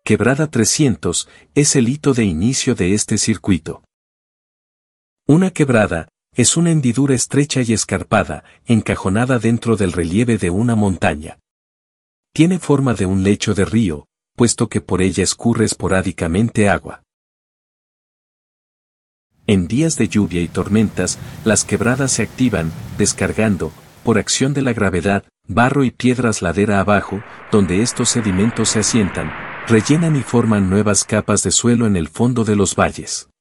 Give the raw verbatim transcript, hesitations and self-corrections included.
Quebrada trescientos, es el hito de inicio de este circuito. Una quebrada es una hendidura estrecha y escarpada, encajonada dentro del relieve de una montaña. Tiene forma de un lecho de río, puesto que por ella escurre esporádicamente agua. En días de lluvia y tormentas, las quebradas se activan, descargando, por acción de la gravedad, barro y piedras ladera abajo, donde estos sedimentos se asientan, rellenan y forman nuevas capas de suelo en el fondo de los valles.